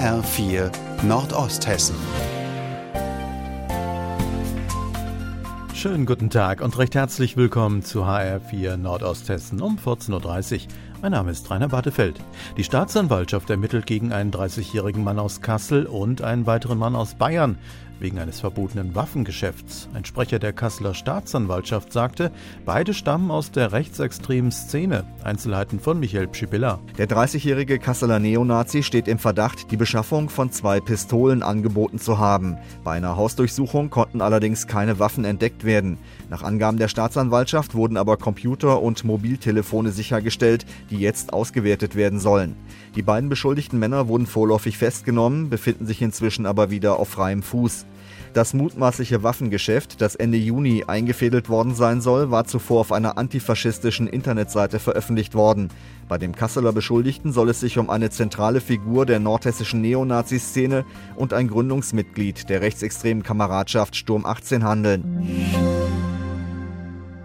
HR4 Nordosthessen. Schönen guten Tag und recht herzlich willkommen zu HR4 Nordosthessen um 14.30 Uhr. Mein Name ist Rainer Bartefeld. Die Staatsanwaltschaft ermittelt gegen einen 30-jährigen Mann aus Kassel und einen weiteren Mann aus Bayern wegen eines verbotenen Waffengeschäfts. Ein Sprecher der Kasseler Staatsanwaltschaft sagte, beide stammen aus der rechtsextremen Szene. Einzelheiten von Michael Pschibilla. Der 30-jährige Kasseler Neonazi steht im Verdacht, die Beschaffung von 2 Pistolen angeboten zu haben. Bei einer Hausdurchsuchung konnten allerdings keine Waffen entdeckt werden. Nach Angaben der Staatsanwaltschaft wurden aber Computer und Mobiltelefone sichergestellt, die jetzt ausgewertet werden sollen. Die beiden beschuldigten Männer wurden vorläufig festgenommen, befinden sich inzwischen aber wieder auf freiem Fuß. Das mutmaßliche Waffengeschäft, das Ende Juni eingefädelt worden sein soll, war zuvor auf einer antifaschistischen Internetseite veröffentlicht worden. Bei dem Kasseler Beschuldigten soll es sich um eine zentrale Figur der nordhessischen Neonazi-Szene und ein Gründungsmitglied der rechtsextremen Kameradschaft Sturm 18 handeln.